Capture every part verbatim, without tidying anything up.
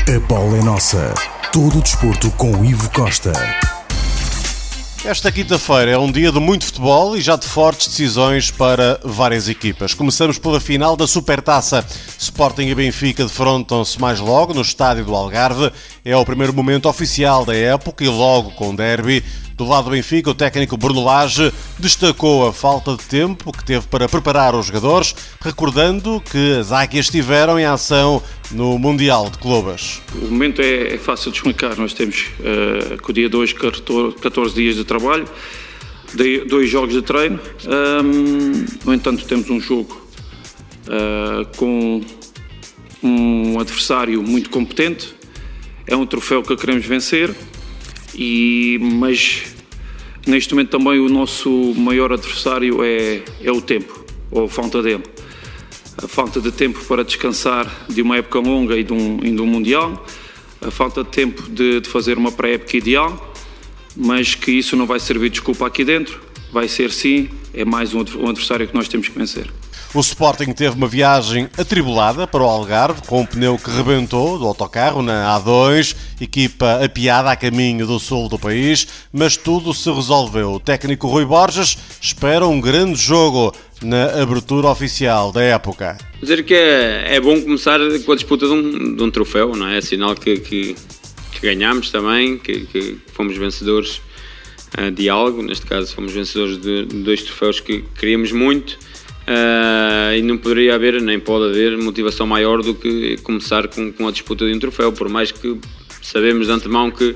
A bola é nossa. Todo o desporto com Ivo Costa. Esta quinta-feira é um dia de muito futebol e já de fortes decisões para várias equipas. Começamos pela final da Supertaça. Sporting e Benfica defrontam-se mais logo no estádio do Algarve. É o primeiro momento oficial da época e logo com derby. Do lado do Benfica, o técnico Bruno Lage destacou a falta de tempo que teve para preparar os jogadores, recordando que as Águias estiveram em ação no Mundial de Clubes. O momento é, é fácil de explicar. Nós temos uh, com o dia de hoje catorze dias de trabalho, dois jogos de treino. Um, no entanto, temos um jogo uh, com um adversário muito competente. É um troféu que queremos vencer. E, mas neste momento também o nosso maior adversário é, é o tempo, ou a falta dele. A falta de tempo para descansar de uma época longa e de um, e de um Mundial, a falta de tempo de, de fazer uma pré-época ideal, mas que isso não vai servir de desculpa aqui dentro, vai ser sim, é mais um, um adversário que nós temos que vencer. O Sporting teve uma viagem atribulada para o Algarve, com um pneu que rebentou do autocarro na A dois, equipa apiada a caminho do sul do país, mas tudo se resolveu. O técnico Rui Borges espera um grande jogo na abertura oficial da época. Dizer que é, é bom começar com a disputa de um, de um troféu, não é? É sinal que, que, que ganhamos também, que, que fomos vencedores uh, de algo, neste caso fomos vencedores de, de dois troféus que queríamos muito. Uh, e não poderia haver, nem pode haver motivação maior do que começar com, com a disputa de um troféu, por mais que sabemos de antemão que uh,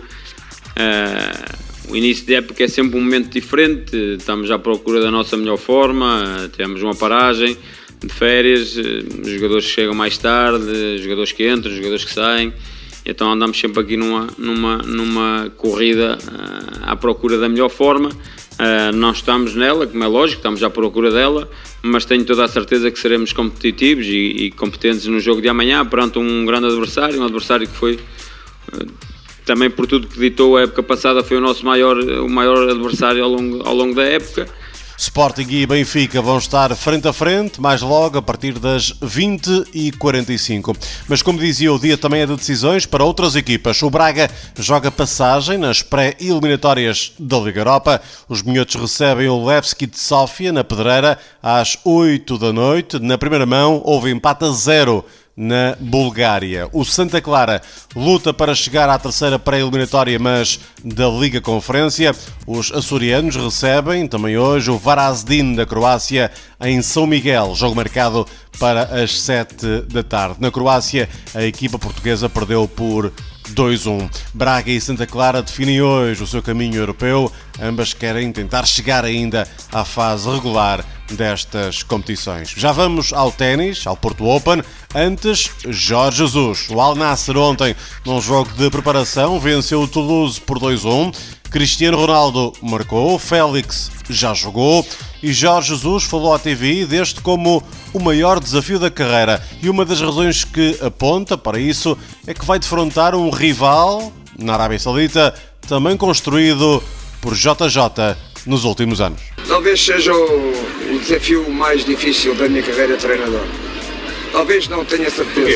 o início de época é sempre um momento diferente, estamos à procura da nossa melhor forma, temos uma paragem de férias, os jogadores chegam mais tarde, os jogadores que entram, os jogadores que saem, então andamos sempre aqui numa, numa, numa corrida uh, à procura da melhor forma. Uh, nós estamos nela, como é lógico, estamos à procura dela, mas tenho toda a certeza que seremos competitivos e, e competentes no jogo de amanhã perante um grande adversário, um adversário que foi, uh, também por tudo que ditou a época passada, foi o nosso maior, o maior adversário ao longo, ao longo da época. Sporting e Benfica vão estar frente a frente, mais logo a partir das vinte e quarenta e cinco. Mas como dizia, o dia também é de decisões para outras equipas. O Braga joga passagem nas pré-eliminatórias da Liga Europa. Os minhotos recebem o Levski de Sofia na Pedreira às oito da noite. Na primeira mão houve empate a zero na Bulgária. O Santa Clara luta para chegar à terceira pré-eliminatória, mas da Liga Conferência. Os açorianos recebem também hoje o Varazdin da Croácia em São Miguel, jogo marcado para as sete da tarde. Na Croácia, a equipa portuguesa perdeu por dois a um. Braga e Santa Clara definem hoje o seu caminho europeu. Ambas querem tentar chegar ainda à fase regular destas competições. Já vamos ao ténis, ao Porto Open. Antes, Jorge Jesus. O Al Nassr ontem, num jogo de preparação, venceu o Toulouse por dois a um. Cristiano Ronaldo marcou, Félix já jogou e Jorge Jesus falou à T V I deste como o maior desafio da carreira. E uma das razões que aponta para isso é que vai defrontar um rival na Arábia Saudita, também construído por J J nos últimos anos. Talvez seja o, o desafio mais difícil da minha carreira de treinador. Talvez não tenha certeza.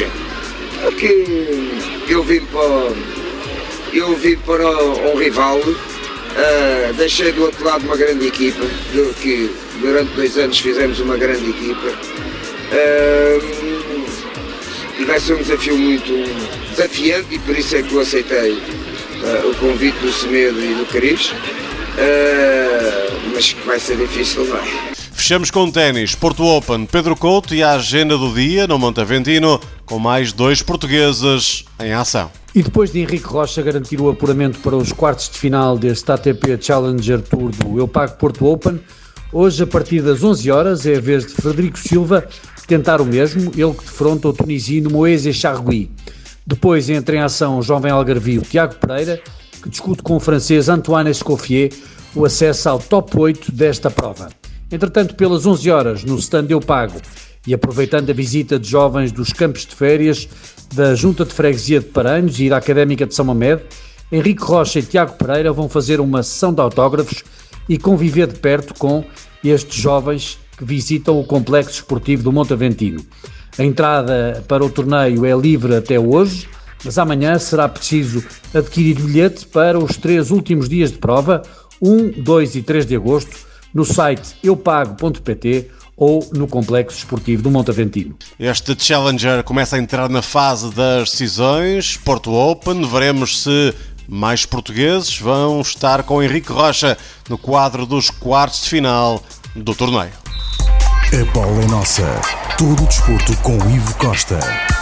Porque eu vim para, eu vim para um rival, uh, deixei do outro lado uma grande equipa, do que durante dois anos fizemos uma grande equipa. Uh, e vai ser um desafio muito desafiante e por isso é que eu aceitei uh, o convite do Semedo e do Cariz. Uh, mas que vai ser difícil, não é? Fechamos com ténis, Porto Open, Pedro Couto e a agenda do dia no Monteventino, com mais dois portugueses em ação. E depois de Henrique Rocha garantir o apuramento para os quartos de final deste A T P Challenger Tour do Eu Pago Porto Open, hoje a partir das onze horas é a vez de Frederico Silva tentar o mesmo, ele que defronta o tunisino Moise Chargoui. Depois entra em ação o jovem algarvio Tiago Pereira, que discute com o francês Antoine Escoffier o acesso ao top oito desta prova. Entretanto, pelas onze horas, no stand Eu Pago, e aproveitando a visita de jovens dos campos de férias da Junta de Freguesia de Paranhos e da Académica de São Mamede, Henrique Rocha e Tiago Pereira vão fazer uma sessão de autógrafos e conviver de perto com estes jovens que visitam o Complexo Esportivo do Monteventino. A entrada para o torneio é livre até hoje, Mas amanhã será preciso adquirir bilhete para os três últimos dias de prova, um, dois e três de agosto, no site eu pago ponto pt ou no Complexo Esportivo do Monte Aventino. Este Challenger começa a entrar na fase das decisões. Porto Open, veremos se mais portugueses vão estar com Henrique Rocha no quadro dos quartos de final do torneio. A bola é nossa. Todo o desporto com Ivo Costa.